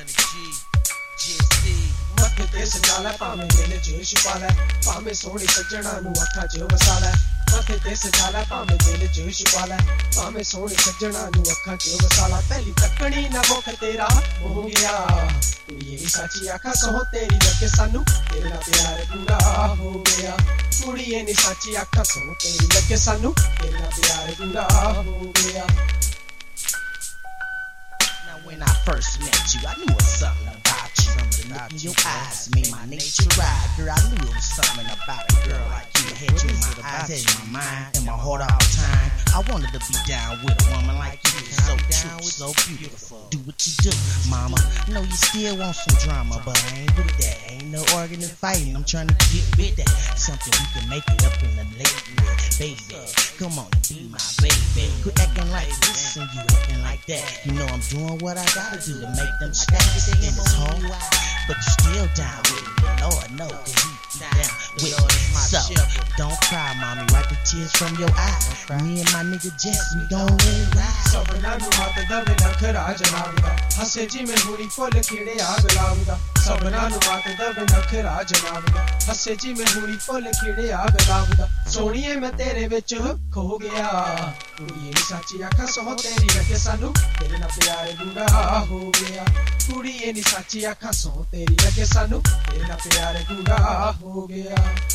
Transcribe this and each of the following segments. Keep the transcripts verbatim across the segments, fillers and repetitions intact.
G, G C मत्थे ते सजाला भावें दिल च छुपाला भावें सोहणे सज्जणा नूं अखां च वसाला मत्थे ते सजाला भावें दिल च छुपाला भावें सोहणे सज्जणा नूं अखां च वसाला पहली तकनी ना मुख तेरा हो गया कुड़िए नी साची आखा सोह तेरी लगे सानू तेरा प्यार पूरा हो गया कुड़िए नी साची आखा सोह तेरी लगे सानू तेरा प्यार पूरा हो गया. When I first met you, I knew it was something about you. Something about your eyes made my nature ride. Girl, I knew it was something about a girl like you. Had you in my eyes, had you in my mind, and my heart all the time. I wanted to be down with a woman like you. So true, so beautiful. Do what you do, mama. Know you still want some drama, but I ain't with that. Ain't no arguing and fighting. I'm trying to get with that. Something we can make it up in the late night, baby. Come on, be my baby. Quit acting like this and you acting like that. You know I'm doing what I gotta do to make them stacks in this home, but you still down with me. Lord know that he down with me. So don't cry, mommy. Wipe the tears from your eyes. Me and my nigga Jesse, we don't really ride. सबना नू हाथ दवे नखरा जनावदा हसे जी में हुणी full खिड़े आग लावदा सबना नू हाथ दवे नखरा जनावदा हसे जी में हुणी फुल खिड़े आग लावदा सोनिए मैं तेरे विच खो गया कुड़िए नी साची आखा सोह तेरी लगे सानू तेरे नाल प्यार गूढ़ा हो गया कुड़िए नी साची आखा सोह तेरी लगे सानू तेरे नाल प्यार गूढ़ा हो गया.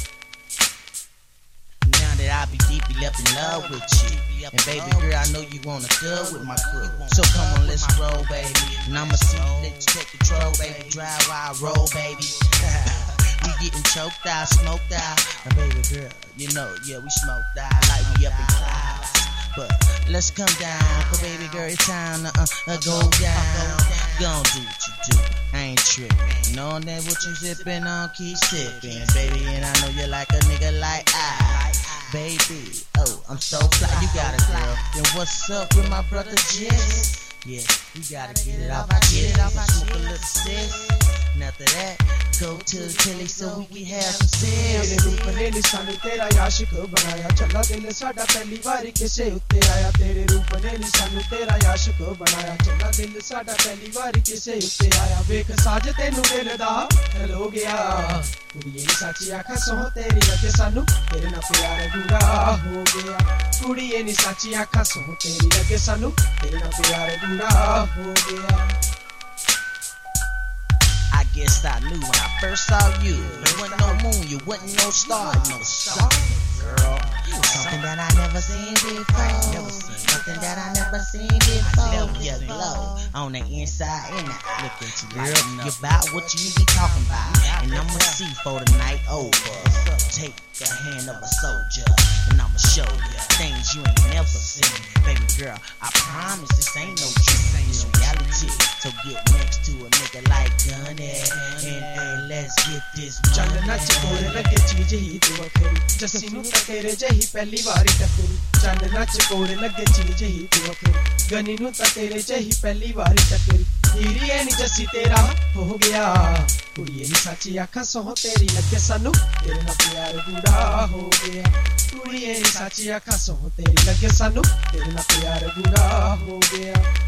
Now that I be deeply up in love with you, and baby girl, I know you wanna good with my crew. So come on, let's roll, baby. And I'ma see you, let you take control, baby. Drive while I roll, baby. We getting choked out, smoked out. And baby girl, you know, yeah, we smoked out like we up in clouds. But let's come down, cause baby girl, it's time to uh, uh, go down. Gon' do what you do, I ain't trippin'. Knowing that what you sippin' on, keep sippin', baby. And I know you like a nigga like I, baby. Oh, I'm so fly, you got it, girl. Then what's up with my brother Jess? Yeah, we gotta get it off, get it off, smoke a little sis. And after that, go to the telly so we can have some sex. तेरे रूप ने निशान तेरा याशिक बनाया चला दिल साडा पहली बारी किसे उत्ते आया तेरे रूप ने निशान तेरा याशिक बनाया चला दिल साडा पहली बारी किसे उत्ते आया वेख साज तेनू दिल दा हो गया कुड़िए नी साची आखा सोह तेरी लगे सानू तेरे नाल प्यार गूढ़ा हो गया कुड़िए नी साची आखा सोह तेरी लगे सानू तेरे नाल प्यार गूढ़ा हो गया. I guess I knew when I first saw you. You wasn't no moon, you wasn't no star, no star, girl. Something that I never seen before. Something that I never seen before. Your glow on the inside and out. Look at you, girl. You about what you be talking about, and I'ma see for the night over. Take the hand of a soldier, and I'ma show you things you ain't never seen, baby girl. I promise this ain't no dream, it's reality. So get next to a nigga like Gunny, and hey, let's get this money. चल नच कोरे लगे चीज ही तू अखेरी जस्सी नू ता तेरे जही पहली बारी टकरी चल नच कोरे लगे चीज ही तू अखेरी गनी नू ता तेरे जही पहली बारी टकरी हीरी ए नी जस्सी तेरा हो गया कुड़िए नी साची आखा सोह तेरी लगे सानू तेरे नाल प्यार गूढ़ा हो गया कुड़िए नी साची आखा सोह तेरी लगे सानू तेरे नाल प्यार गूढ़ा हो गया.